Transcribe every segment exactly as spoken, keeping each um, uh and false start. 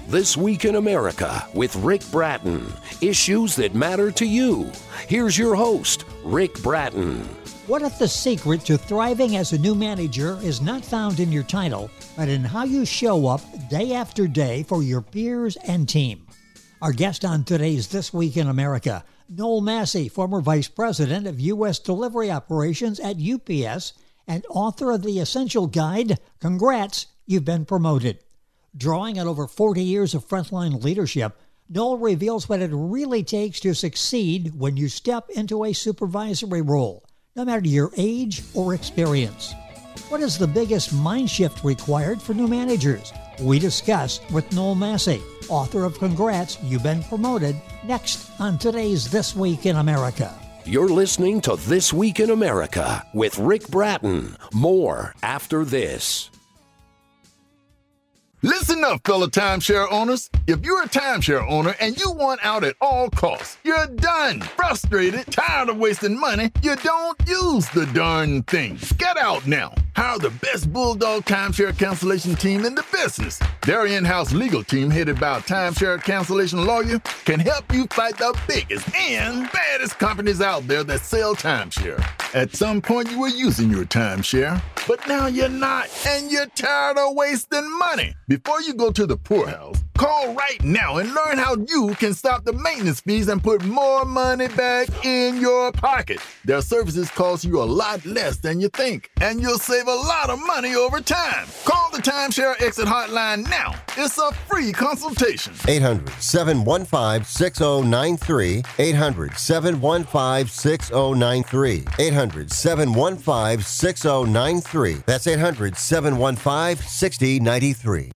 This Week in America with Rick Bratton. Issues that matter to you. Here's your host, Rick Bratton. What if the secret to thriving as a new manager is not found in your title, but in how you show up day after day for your peers and team? Our guest on today's This Week in America, Noel Massey, former Vice President of U S Delivery Operations at U P S and author of the Essential Guide, Congrats, You've Been Promoted. Drawing on over forty years of frontline leadership, Noel reveals what it really takes to succeed when you step into a supervisory role, no matter your age or experience. What is the biggest mind shift required for new managers? We discuss with Noel Massey, author of Congrats, You've Been Promoted, next on today's This Week in America. You're listening to This Week in America with Rick Bratton. More after this. Listen up, fellow timeshare owners. If you're a timeshare owner and you want out at all costs, you're done, frustrated, tired of wasting money, you don't use the darn thing. Get out now. Hire the best Bulldog timeshare cancellation team in the business. Their in-house legal team, headed by a timeshare cancellation lawyer, can help you fight the biggest and baddest companies out there that sell timeshare. At some point, you were using your timeshare, but now you're not, and you're tired of wasting money. Before you go to the poorhouse, call right now and learn how you can stop the maintenance fees and put more money back in your pocket. Their services cost you a lot less than you think, and you'll save a lot of money over time. Call the Timeshare Exit Hotline now. It's a free consultation. eight hundred, seven one five, six oh nine three. eight hundred, seven one five, six oh nine three. eight hundred, seven one five, six oh nine three. That's eight hundred, seven one five, six oh nine three.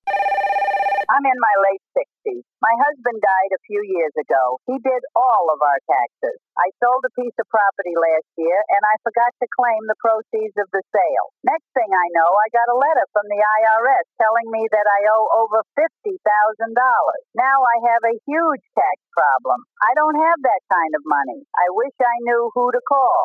I'm in my late sixties. My husband died a few years ago. He did all of our taxes. I sold a piece of property last year, and I forgot to claim the proceeds of the sale. Next thing I know, I got a letter from the I R S telling me that I owe over fifty thousand dollars. Now I have a huge tax problem. I don't have that kind of money. I wish I knew who to call.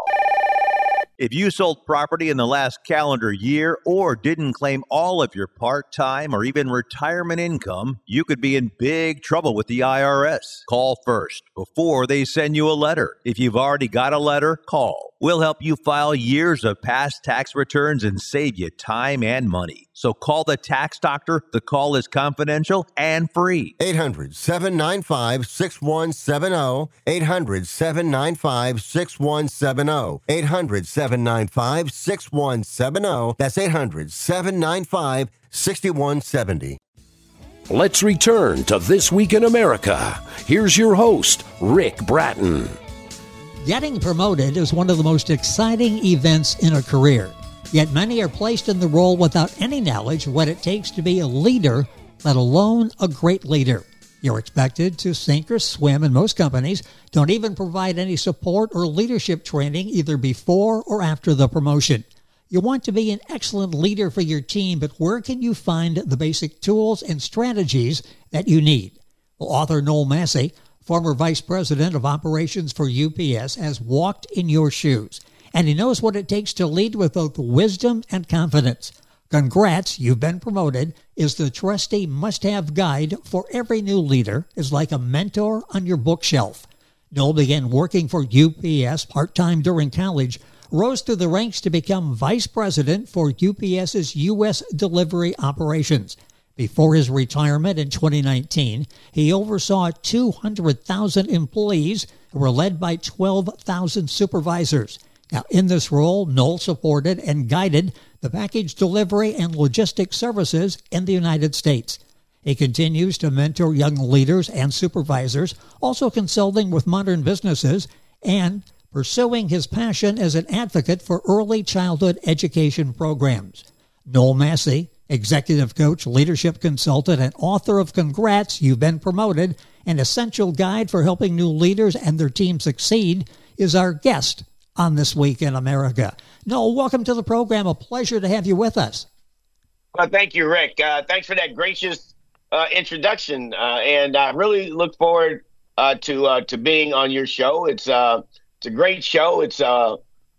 If you sold property in the last calendar year or didn't claim all of your part-time or even retirement income, you could be in big trouble with the I R S. Call first before they send you a letter. If you've already got a letter, call. We'll help you file years of past tax returns and save you time and money. So call the tax doctor. The call is confidential and free. eight hundred, seven nine five, six one seven zero. eight hundred, seven nine five, six one seven zero. eight hundred, seven nine five, six one seven zero. That's eight hundred, seven nine five, six one seven zero. Let's return to This Week in America. Here's your host, Rick Bratton. Getting promoted is one of the most exciting events in a career. Yet many are placed in the role without any knowledge of what it takes to be a leader, let alone a great leader. You're expected to sink or swim, and most companies don't even provide any support or leadership training either before or after the promotion. You want to be an excellent leader for your team, but where can you find the basic tools and strategies that you need? Well, author Noel Massey, former Vice President of Operations for U P S, has walked in your shoes, and he knows what it takes to lead with both wisdom and confidence. Congrats, You've Been Promoted is the trusty must-have guide for every new leader. It's like a mentor on your bookshelf. Noel began working for U P S part-time during college, rose through the ranks to become Vice President for UPS's U S Delivery Operations. Before his retirement in twenty nineteen, he oversaw two hundred thousand employees who were led by twelve thousand supervisors. Now, in this role, Noel supported and guided the package delivery and logistics services in the United States. He continues to mentor young leaders and supervisors, also consulting with modern businesses and pursuing his passion as an advocate for early childhood education programs. Noel Massey, executive coach, leadership consultant, and author of Congrats, You've Been Promoted, an essential guide for helping new leaders and their team succeed, is our guest on This Week in America. Noel, welcome to the program. A pleasure to have you with us. Well, thank you, Rick. Uh, thanks for that gracious uh, introduction, uh, and I really look forward uh, to uh, to being on your show. It's uh, it's a great show. It's uh,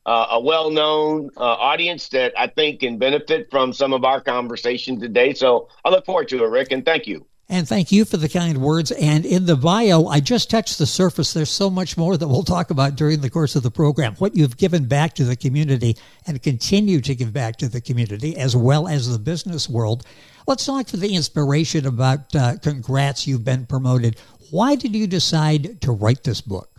uh, a well-known uh, audience that I think can benefit from some of our conversation today. So I look forward to it, Rick, and thank you. And thank you for the kind words. And in the bio, I just touched the surface. There's so much more that we'll talk about during the course of the program. What you've given back to the community and continue to give back to the community, as well as the business world. Let's talk for the inspiration about uh, Congrats, You've Been Promoted. Why did you decide to write this book?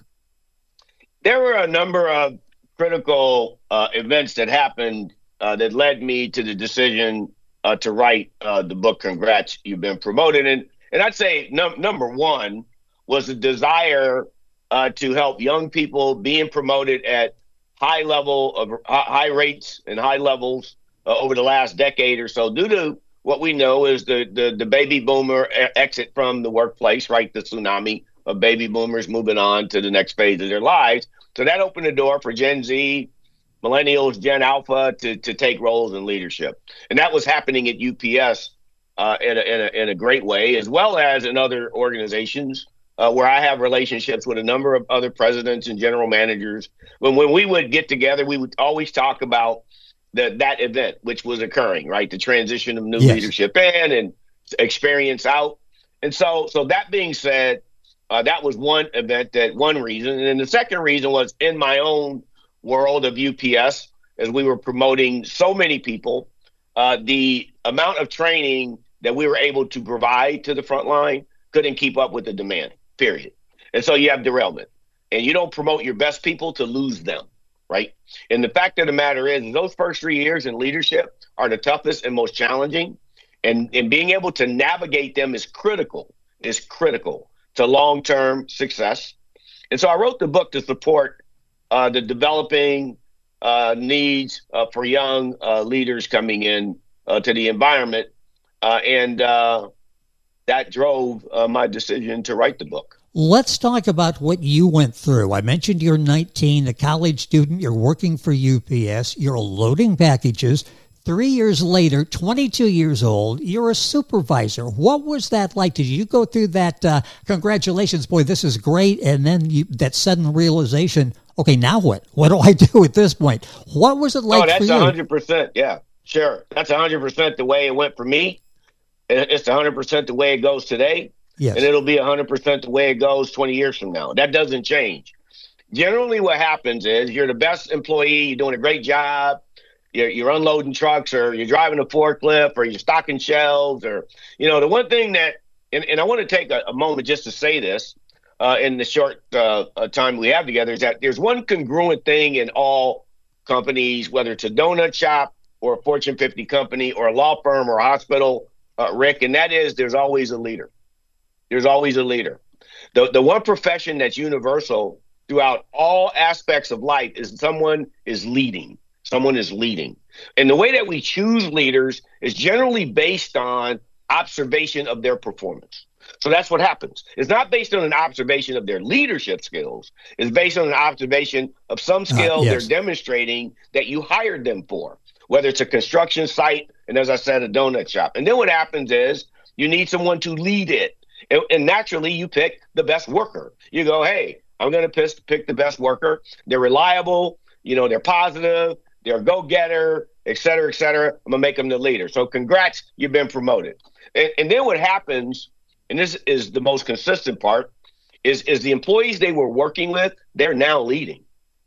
There were a number of critical uh, events that happened uh, that led me to the decision Uh, to write uh, the book, Congrats, You've Been Promoted. And and I'd say num- number one was a desire uh, to help young people being promoted at high level of uh, high rates and high levels uh, over the last decade or so, due to what we know is the, the, the baby boomer exit from the workplace, right? The tsunami of baby boomers moving on to the next phase of their lives. So that opened the door for Gen Z, Millennials, Gen Alpha to, to take roles in leadership. And that was happening at U P S uh, in, a, in, a, in a great way, as well as in other organizations uh, where I have relationships with a number of other presidents and general managers. When, when we would get together, we would always talk about the, that event, which was occurring, right? The transition of new yes. leadership in and experience out. And so, so that being said, uh, that was one event, that one reason. And then the second reason was in my own world of U P S, as we were promoting so many people, uh, the amount of training that we were able to provide to the front line couldn't keep up with the demand, period. And so you have derailment, and you don't promote your best people to lose them, right? And the fact of the matter is, those first three years in leadership are the toughest and most challenging, and, and being able to navigate them is critical, is critical to long-term success. And so I wrote the book to support Uh, the developing uh, needs uh, for young uh, leaders coming in uh, to the environment. Uh, and uh, that drove uh, my decision to write the book. Let's talk about what you went through. I mentioned you're nineteen, a college student. You're working for U P S. You're loading packages. Three years later, twenty-two years old, you're a supervisor. What was that like? Did you go through that, uh, congratulations, boy, this is great, and then you, that sudden realization, okay, now what? What do I do at this point? What was it like oh, that's for you? one hundred percent, yeah, sure. That's one hundred percent the way it went for me. It's one hundred percent the way it goes today. Yes. And it'll be one hundred percent the way it goes twenty years from now. That doesn't change. Generally what happens is you're the best employee, you're doing a great job, You're, you're unloading trucks, or you're driving a forklift, or you're stocking shelves, or, you know, the one thing that, and, and I want to take a, a moment just to say this uh, in the short uh, uh, time we have together, is that there's one congruent thing in all companies, whether it's a donut shop or a Fortune fifty company or a law firm or a hospital, uh, Rick, and that is there's always a leader. There's always a leader. The, the one profession that's universal throughout all aspects of life is someone is leading. Someone is leading. And the way that we choose leaders is generally based on observation of their performance. So that's what happens. It's not based on an observation of their leadership skills. It's based on an observation of some skill uh, yes. they're demonstrating that you hired them for, whether it's a construction site and, as I said, a donut shop. And then what happens is you need someone to lead it. And, and naturally, you pick the best worker. You go, hey, I'm going to pick the best worker. They're reliable. You know, they're positive. They're a go-getter, et cetera, et cetera. I'm going to make them the leader. So congrats, you've been promoted. And, and then what happens, and this is the most consistent part, is, is the employees they were working with, they're now leading.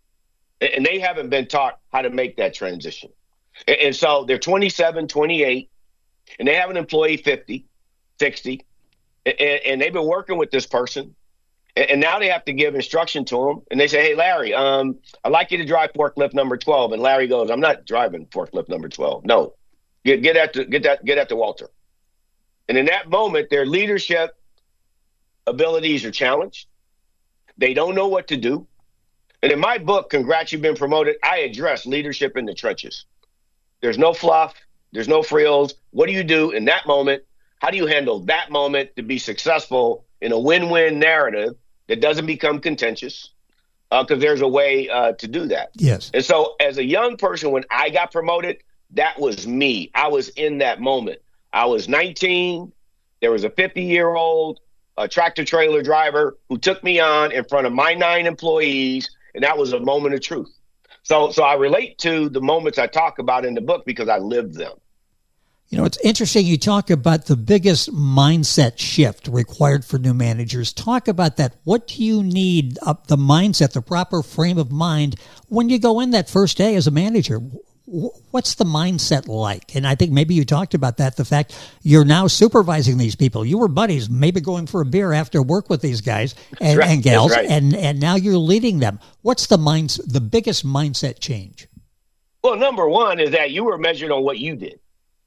And, and they haven't been taught how to make that transition. And, and so they're twenty-seven, twenty-eight, and they have an employee fifty, sixty, and, and they've been working with this person. And now they have to give instruction to him. And they say, hey, Larry, um, I'd like you to drive forklift number twelve. And Larry goes, I'm not driving forklift number twelve. No, get, get at the, get that, get at the Walter. And in that moment, their leadership abilities are challenged. They don't know what to do. And in my book, Congrats, You've Been Promoted, I address leadership in the trenches. There's no fluff. There's no frills. What do you do in that moment? How do you handle that moment to be successful in a win-win narrative that doesn't become contentious? Because uh, there's a way uh, to do that. Yes. And so as a young person, when I got promoted, that was me. I was in that moment. I was nineteen. There was a fifty-year-old uh, tractor-trailer driver who took me on in front of my nine employees, and that was a moment of truth. So, so I relate to the moments I talk about in the book because I lived them. You know, it's interesting. You talk about the biggest mindset shift required for new managers. Talk about that. What do you need, up the mindset, the proper frame of mind when you go in that first day as a manager? What's the mindset like? And I think maybe you talked about that, the fact you're now supervising these people. You were buddies, maybe going for a beer after work with these guys and, right. and gals, right. and, and now you're leading them. What's the mind, the biggest mindset change? Well, number one is that you were measured on what you did.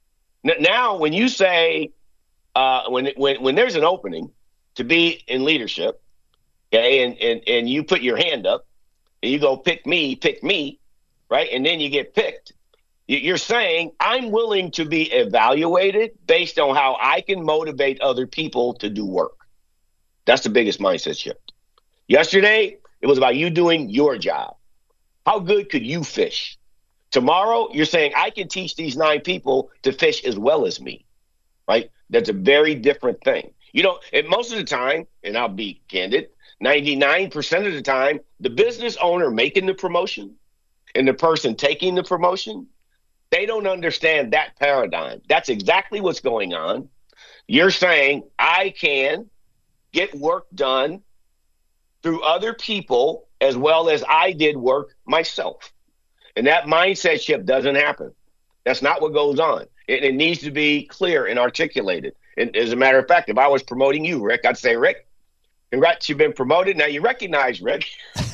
Now, when you say, uh, when, when, when there's an opening to be in leadership, okay, and, and, and you put your hand up and you go, pick me, pick me, right? And then you get picked. You're saying, I'm willing to be evaluated based on how I can motivate other people to do work. That's the biggest mindset shift. Yesterday, it was about you doing your job. How good could you fish? Tomorrow, you're saying, I can teach these nine people to fish as well as me, right? That's a very different thing. You know, and most of the time, and I'll be candid, ninety-nine percent of the time, the business owner making the promotion and the person taking the promotion, they don't understand that paradigm. That's exactly what's going on. You're saying, I can get work done through other people as well as I did work myself. And that mindset shift doesn't happen. That's not what goes on. It, it needs to be clear and articulated. And as a matter of fact, if I was promoting you, Rick, I'd say, Rick, congrats, you've been promoted. Now you recognize, Rick,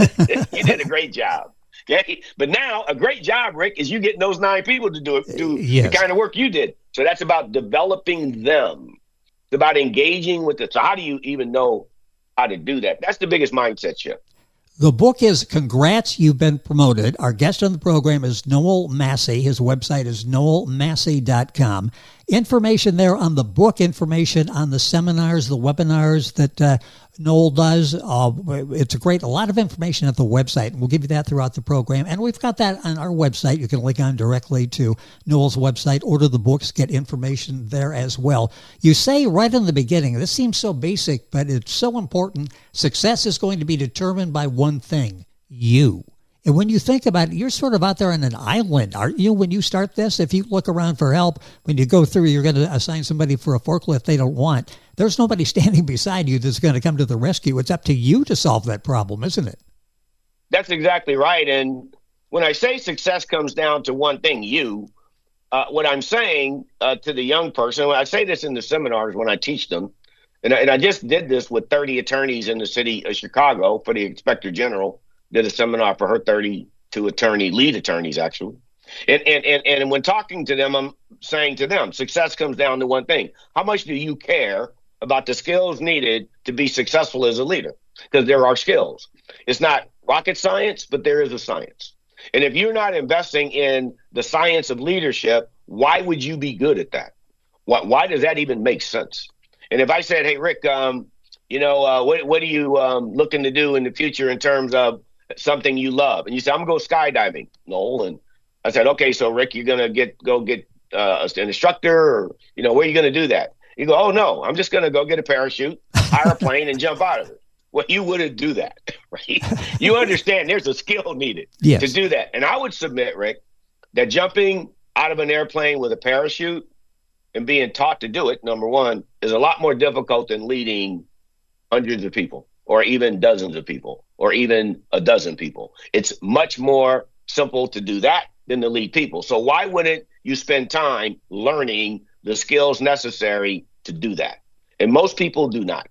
you did a great job. Okay? But now a great job, Rick, is you getting those nine people to do it, do yes. the kind of work you did. So that's about developing them. It's about engaging with it. So how do you even know how to do that? That's the biggest mindset shift. The book is Congrats, You've Been Promoted. Our guest on the program is Noel Massey. His website is noel massey dot com. Information there on the book, information on the seminars, the webinars that uh, Noel does. Uh, it's a great, a lot of information at the website, and we'll give you that throughout the program. And we've got that on our website. You can link on directly to Noel's website, order the books, get information there as well. You say right in the beginning, this seems so basic, but it's so important. Success is going to be determined by one thing, you. And when you think about it, you're sort of out there on an island, aren't you, when you start this? If you look around for help, when you go through, you're going to assign somebody for a forklift they don't want. There's nobody standing beside you that's going to come to the rescue. It's up to you to solve that problem, isn't it? That's exactly right. And when I say success comes down to one thing, you, uh, what I'm saying uh, to the young person, when I say this in the seminars when I teach them, and I, and I just did this with thirty attorneys in the city of Chicago for the Inspector General. Did a seminar for her thirty-two attorney, lead attorneys, actually. And, and, and, and when talking to them, I'm saying to them, success comes down to one thing. How much do you care about the skills needed to be successful as a leader? Because there are skills. It's not rocket science, but there is a science. And if you're not investing in the science of leadership, why would you be good at that? Why, why does that even make sense? And if I said, hey, Rick, um, you know, uh, what, what are you um, looking to do in the future in terms of something you love? And you say, I'm going to go skydiving, Noel. And I said, okay, so Rick, you're going to get go get uh, an instructor, or, you know, where are you going to do that? You go, oh, no, I'm just going to go get a parachute, hire a plane, and jump out of it. Well, you wouldn't do that, right? You understand there's a skill needed yes. to do that. And I would submit, Rick, that jumping out of an airplane with a parachute and being taught to do it, number one, is a lot more difficult than leading hundreds of people, or even dozens of people, or even a dozen people. It's much more simple to do that than to lead people. So why wouldn't you spend time learning the skills necessary to do that? And most people do not.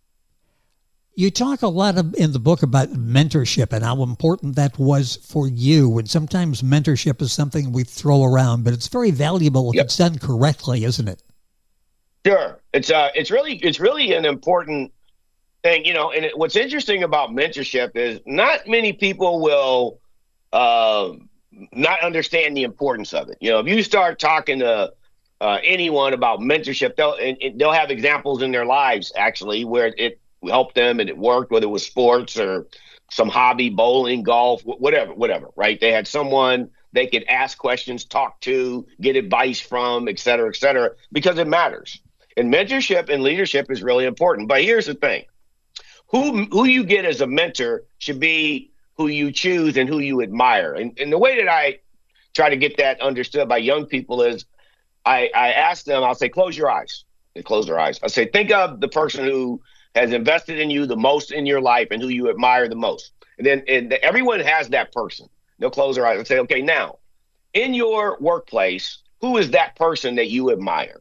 You talk a lot of, in the book about mentorship and how important that was for you. And sometimes mentorship is something we throw around, but it's very valuable if yep. it's done correctly, isn't it? Sure. It's uh, it's really it's really an important thing, you know. And it, what's interesting about mentorship is not many people will uh, not understand the importance of it. You know, if you start talking to uh, anyone about mentorship, they'll and, and they'll have examples in their lives actually where it helped them and it worked, whether it was sports or some hobby, bowling, golf, whatever, whatever, right? They had someone they could ask questions, talk to, get advice from, et cetera, et cetera, because it matters. And mentorship and leadership is really important. But here's the thing. Who who you get as a mentor should be who you choose and who you admire. And, and the way that I try to get that understood by young people is I, I ask them, I'll say, close your eyes. They close their eyes. I say, think of the person who has invested in you the most in your life and who you admire the most. And then and everyone has that person. They'll close their eyes and say, okay, now, in your workplace, who is that person that you admire?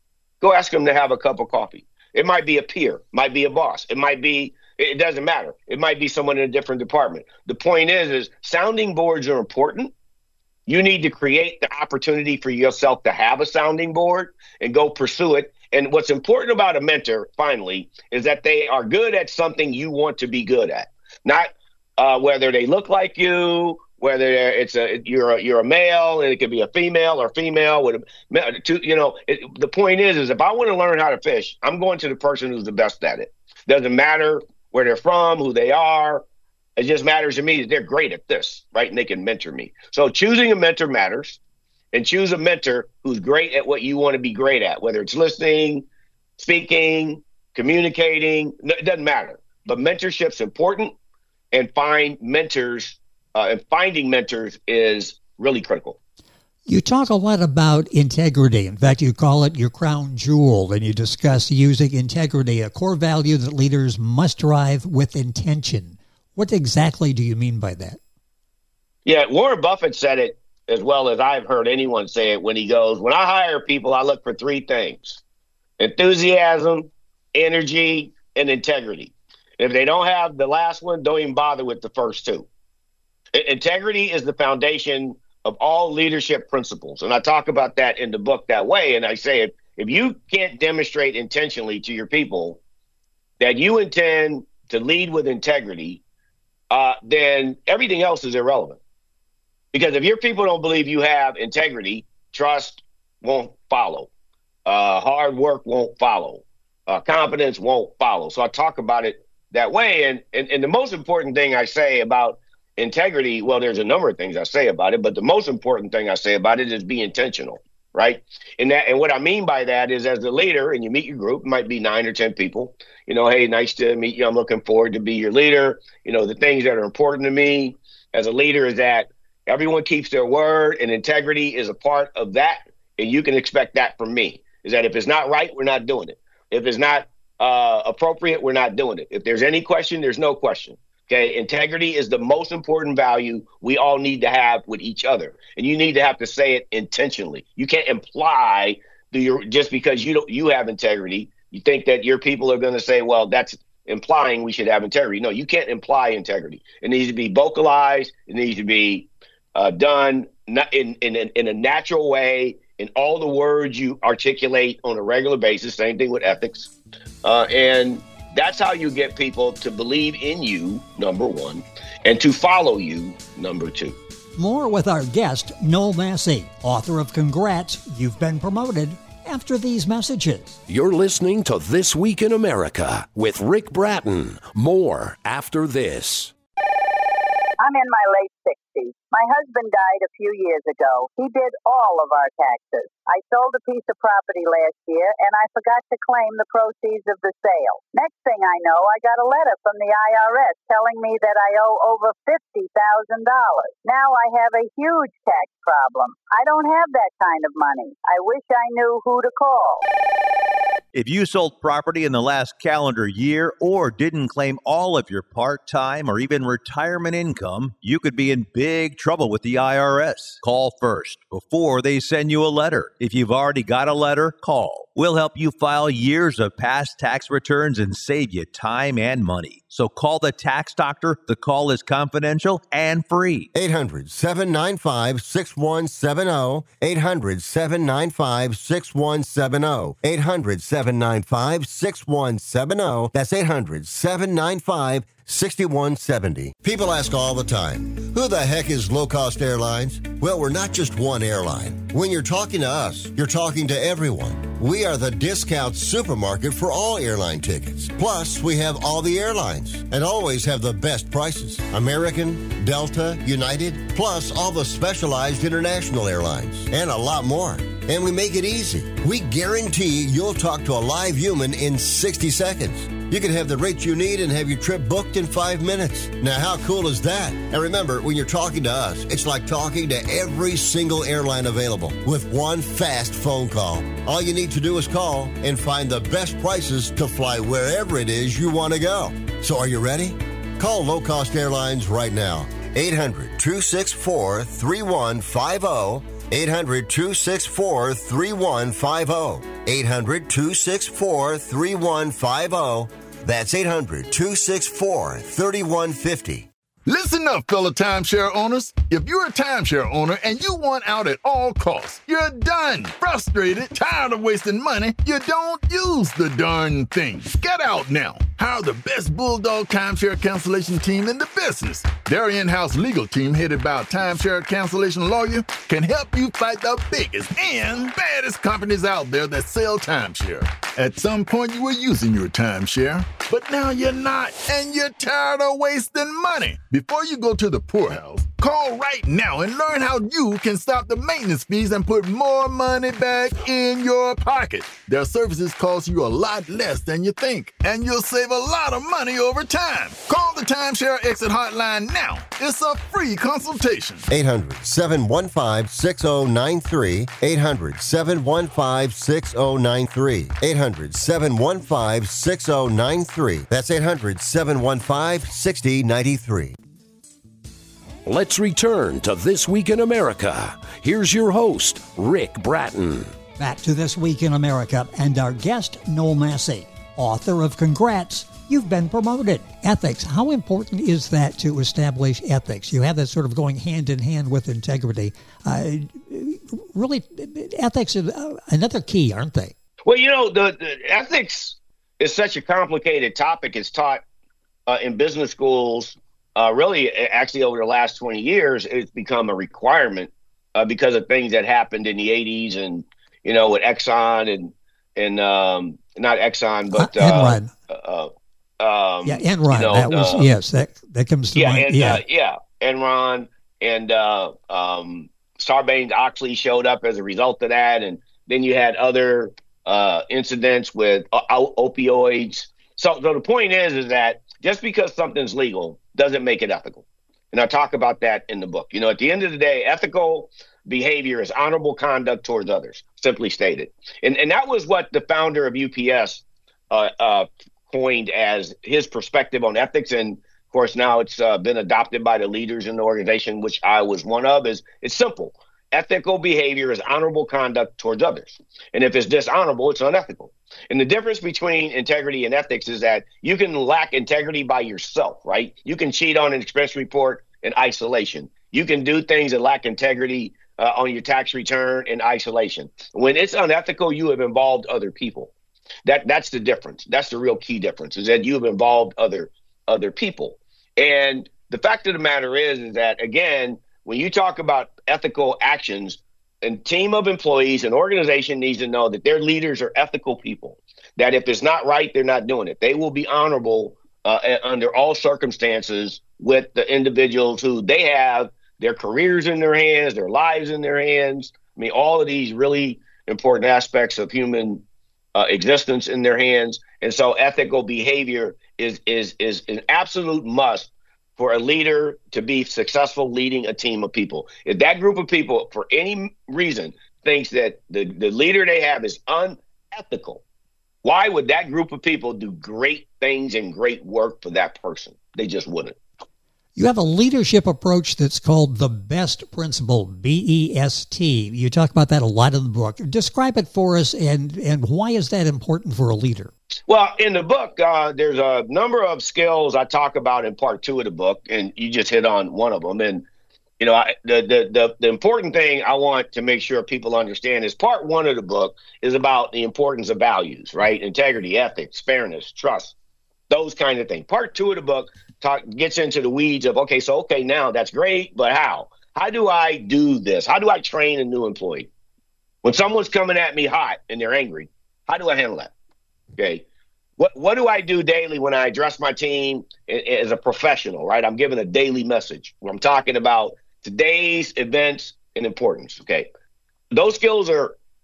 Go ask them to have a cup of coffee. It might be a peer, might be a boss. It might be, it doesn't matter. It might be someone in a different department. The point is, is sounding boards are important. You need to create the opportunity for yourself to have a sounding board and go pursue it. And what's important about a mentor, finally, is that they are good at something you want to be good at. Not uh, whether they look like you, whether it's a you're a, you're a male and it could be a female or female with a, to, you know, it, the point is, is if I want to learn how to fish, I'm going to the person who's the best at it. Doesn't matter where they're from, who they are. It just matters to me that they're great at this, right? And they can mentor me. So choosing a mentor matters, and choose a mentor who's great at what you want to be great at, whether it's listening, speaking, communicating, it doesn't matter. But mentorship's important, and find mentors Uh, and finding mentors is really critical. You talk a lot about integrity. In fact, you call it your crown jewel, and you discuss using integrity, a core value that leaders must drive with intention. What exactly do you mean by that? Yeah, Warren Buffett said it as well as I've heard anyone say it when he goes, when I hire people, I look for three things: enthusiasm, energy, and integrity. If they don't have the last one, don't even bother with the first two. Integrity is the foundation of all leadership principles. And I talk about that in the book that way. And I say, if, if you can't demonstrate intentionally to your people that you intend to lead with integrity, uh, then everything else is irrelevant. Because if your people don't believe you have integrity, trust won't follow. Uh, hard work won't follow. Uh, confidence won't follow. So I talk about it that way. And, and, and the most important thing I say about integrity, well, there's a number of things I say about it, but the most important thing I say about it is be intentional, right? And that, and what I mean by that is, as a leader, and you meet your group, it might be nine or ten people, you know, hey, nice to meet you. I'm looking forward to be your leader. You know, the things that are important to me as a leader is that everyone keeps their word, and integrity is a part of that. And you can expect that from me, is that if it's not right, we're not doing it. If it's not uh, appropriate, we're not doing it. If there's any question, there's no question. Okay, integrity is the most important value we all need to have with each other, and you need to have to say it intentionally. You can't imply that you're, just because you don't you have integrity, you think that your people are going to say, "Well, that's implying we should have integrity." No, you can't imply integrity. It needs to be vocalized. It needs to be uh, done in in in a natural way, in all the words you articulate on a regular basis. Same thing with ethics, uh, and. That's how you get people to believe in you, number one, and to follow you, number two. More with our guest, Noel Massey, author of Congrats, You've Been Promoted, after these messages. You're listening to This Week in America with Rick Bratton. More after this. I'm in my late sixties. My husband died a few years ago. He did all of our taxes. I sold a piece of property last year, and I forgot to claim the proceeds of the sale. Next thing I know, I got a letter from the I R S telling me that I owe over fifty thousand dollars. Now I have a huge tax problem. I don't have that kind of money. I wish I knew who to call. If you sold property in the last calendar year or didn't claim all of your part-time or even retirement income, you could be in big trouble with the I R S. Call first before they send you a letter. If you've already got a letter, call. We'll help you file years of past tax returns and save you time and money. So call the tax doctor. The call is confidential and free. eight hundred, seven nine five, six one seven zero. eight hundred, seven nine five, six one seven zero. eight hundred, seven nine five, six one seven zero. That's eight hundred, seven nine five, six one seven zero. People ask all the time, who the heck is Low Cost Airlines? Well, we're not just one airline. When you're talking to us, you're talking to everyone. We are the discount supermarket for all airline tickets. Plus, we have all the airlines and always have the best prices. American, Delta, United, plus all the specialized international airlines and a lot more. And we make it easy. We guarantee you'll talk to a live human in sixty seconds. You can have the rates you need and have your trip booked in five minutes. Now, how cool is that? And remember, when you're talking to us, it's like talking to every single airline available with one fast phone call. All you need to do is call and find the best prices to fly wherever it is you want to go. So are you ready? Call Low Cost Airlines right now. eight hundred, two six four, three one five zero. eight hundred, two six four, three one five zero. eight hundred, two six four, three one five zero. That's eight hundred, two six four, three one five zero. Listen up, fellow timeshare owners. If you're a timeshare owner and you want out at all costs, you're done. Frustrated, tired of wasting money, you don't use the darn thing. Get out now. Hire the best Bulldog timeshare cancellation team in the business. Their in-house legal team, headed by a timeshare cancellation lawyer, can help you fight the biggest and baddest companies out there that sell timeshare. At some point, you were using your timeshare, but now you're not, and you're tired of wasting money. Before you go to the poorhouse, call right now and learn how you can stop the maintenance fees and put more money back in your pocket. Their services cost you a lot less than you think, and you'll save a lot of money over time. Call the Timeshare Exit Hotline now. It's a free consultation. eight hundred, seven one five, six zero nine three. eight hundred, seven one five, six zero nine three. eight hundred, seven one five, six zero nine three. That's eight hundred, seven one five, six zero nine three. Let's return to This Week in America. Here's your host, Rick Bratton. Back to This Week in America and our guest, Noel Massey, author of Congrats, You've Been Promoted. Ethics. How important is that to establish ethics? You have that sort of going hand in hand with integrity. Uh, really, ethics is another key, aren't they? Well, you know, the, the ethics is such a complicated topic. It's taught uh, in business schools. Uh, really, actually, over the last twenty years, it's become a requirement uh, because of things that happened in the eighties and, you know, with Exxon and, and um, not Exxon, but uh, Enron. Uh, um, yeah, Enron. You know, that was, uh, yes, that, that comes to yeah, mind. And, yeah, uh, yeah, Enron and uh, um, Sarbanes-Oxley showed up as a result of that. And then you had other uh, incidents with uh, opioids. So, so the point is, is that just because something's legal doesn't make it ethical. And I talk about that in the book. You know, at the end of the day, ethical behavior is honorable conduct towards others, simply stated. And and that was what the founder of U P S uh, uh, coined as his perspective on ethics. And of course, now it's uh, been adopted by the leaders in the organization, which I was one of. Is it's simple. Ethical behavior is honorable conduct towards others. And if it's dishonorable, it's unethical. And the difference between integrity and ethics is that you can lack integrity by yourself, right? You can cheat on an expense report in isolation. You can do things that lack integrity uh, on your tax return in isolation. When it's unethical, you have involved other people. That that's the difference. That's the real key difference, is that you have involved other other people. And the fact of the matter is, is that, again, when you talk about ethical actions, a team of employees, an organization needs to know that their leaders are ethical people, that if it's not right, they're not doing it. They will be honorable uh, under all circumstances with the individuals who they have their careers in their hands, their lives in their hands. I mean, all of these really important aspects of human uh, existence in their hands. And so ethical behavior is, is, is an absolute must for a leader to be successful leading a team of people. If that group of people, for any reason, thinks that the, the leader they have is unethical, why would that group of people do great things and great work for that person? They just wouldn't. You have a leadership approach that's called the BEST principle, B E S T. You talk about that a lot in the book. Describe it for us, and, and why is that important for a leader? Well, in the book, uh, there's a number of skills I talk about in part two of the book, and you just hit on one of them. And, you know, I, the, the, the, the important thing I want to make sure people understand is part one of the book is about the importance of values, right? Integrity, ethics, fairness, trust, those kind of things. Part two of the book talk, gets into the weeds of, okay, so, okay, now that's great, but how? How do I do this? How do I train a new employee? When someone's coming at me hot and they're angry, how do I handle that? Okay. What what do I do daily when I address my team as a professional, right? I'm giving a daily message where I'm talking about today's events and importance. Okay. Those skills are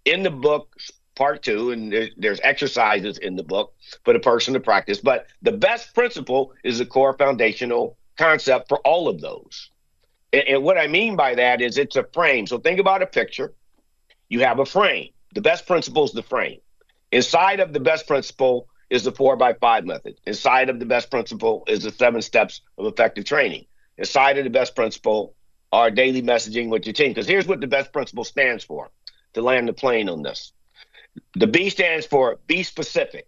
in the book, part two, and there, there's exercises in the book for the person to practice. But the best principle is the core foundational concept for all of those. And, and what I mean by that is it's a frame. So think about a picture. You have a frame. The best principle is the frame. Inside of the best principle is the four by five method. Inside of the best principle is the seven steps of effective training. Inside of the best principle are daily messaging with your team. Because here's what the best principle stands for, to land the plane on this. The B stands for be specific,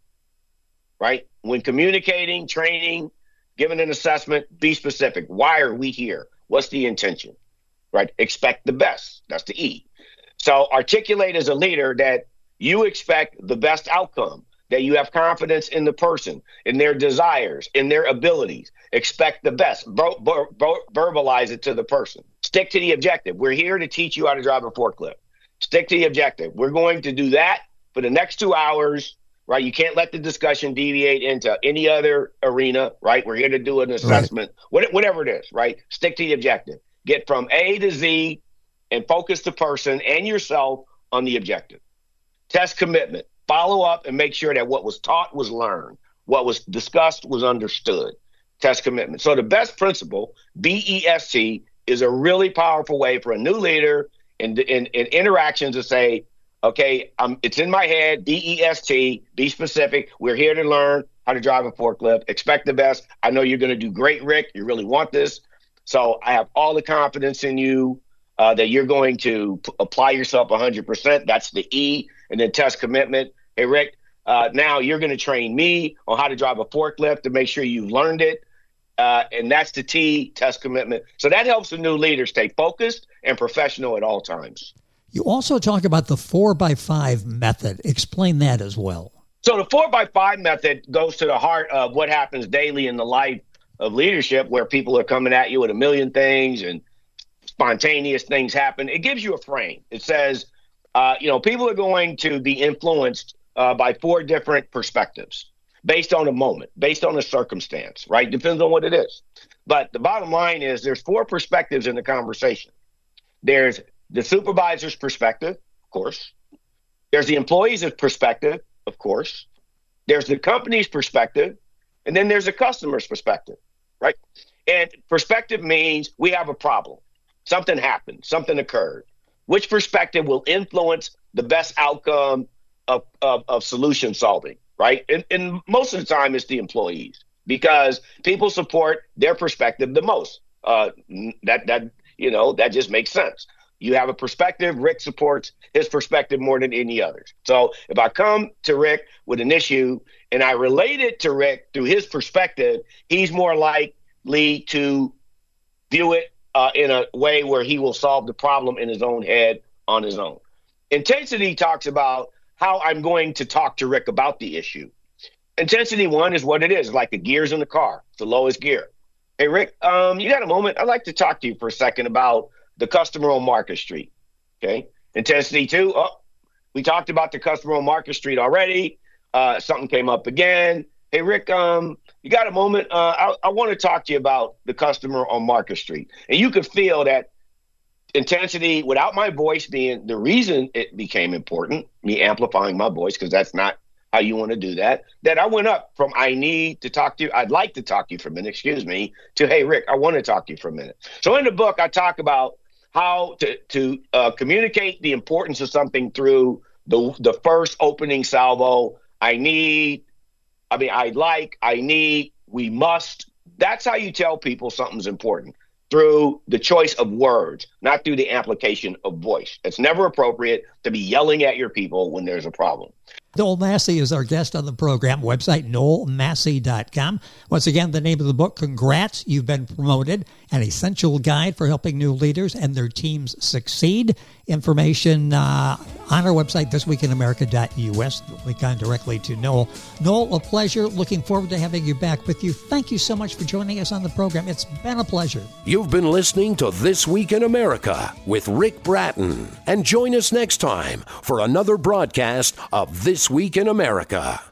right? When communicating, training, giving an assessment, be specific. Why are we here? What's the intention, right? Expect the best. That's the E. So articulate as a leader that you expect the best outcome, that you have confidence in the person, in their desires, in their abilities. Expect the best. Ver- ver- ver- verbalize it to the person. Stick to the objective. We're here to teach you how to drive a forklift. Stick to the objective. We're going to do that for the next two hours, right? You can't let the discussion deviate into any other arena, right? We're here to do an assessment, right. what, whatever it is, right? Stick to the objective. Get from A to Z and focus the person and yourself on the objective. Test commitment. Follow up and make sure that what was taught was learned. What was discussed was understood. Test commitment. So the best principle, B E S T, is a really powerful way for a new leader in, in, in interactions to say, okay, um, it's in my head, B E S T, be specific. We're here to learn how to drive a forklift. Expect the best. I know you're going to do great, Rick. You really want this. So I have all the confidence in you uh, that you're going to p- apply yourself one hundred percent. That's the E. And then test commitment. Hey, Rick, uh, now you're going to train me on how to drive a forklift to make sure you've learned it. Uh, and that's the T, test commitment. So that helps the new leader stay focused and professional at all times. You also talk about the four by five method. Explain that as well. So the four by five method goes to the heart of what happens daily in the life of leadership, where people are coming at you with a million things and spontaneous things happen. It gives you a frame. It says, uh, you know, people are going to be influenced uh, by four different perspectives based on a moment, based on a circumstance, right? Depends on what it is. But the bottom line is there's four perspectives in the conversation. There's the supervisor's perspective, of course. There's the employee's perspective, of course. There's the company's perspective. And then there's the customer's perspective, right? And perspective means we have a problem. Something happened. Something occurred. Which perspective will influence the best outcome of, of, of solution solving, right? And, and most of the time it's the employees, because people support their perspective the most. Uh, that, that, you know, that just makes sense. You have a perspective. Rick supports his perspective more than any others. So if I come to Rick with an issue and I relate it to Rick through his perspective, he's more likely to view it uh, in a way where he will solve the problem in his own head on his own. Intensity talks about how I'm going to talk to Rick about the issue. Intensity one is what it is, like the gears in the car. It's the lowest gear. Hey, Rick, um, you got a moment? I'd like to talk to you for a second about the customer on Market Street. Okay. Intensity two. Oh, we talked about the customer on Market Street already. Uh, something came up again. Hey, Rick, um, you got a moment? Uh, I, I want to talk to you about the customer on Market Street. And you could feel that intensity without my voice being the reason it became important, me amplifying my voice, because that's not how you want to do that, that I went up from I need to talk to you, I'd like to talk to you for a minute, excuse me, to, hey, Rick, I want to talk to you for a minute. So in the book, I talk about how to, to uh, communicate the importance of something through the the first opening salvo. I need, I mean, I like, I need, we must. That's how you tell people something's important, through the choice of words, not through the application of voice. It's never appropriate to be yelling at your people when there's a problem. Noel Massey is our guest on the program. Website, noel massey dot com. Once again, the name of the book, Congrats, You've Been Promoted, an essential guide for helping new leaders and their teams succeed. Information uh, on our website, this week in america dot u s. Link on directly to Noel. Noel, a pleasure. Looking forward to having you back with you. Thank you so much for joining us on the program. It's been a pleasure. You've been listening to This Week in America with Rick Bratton. And join us next time for another broadcast of This Week in America.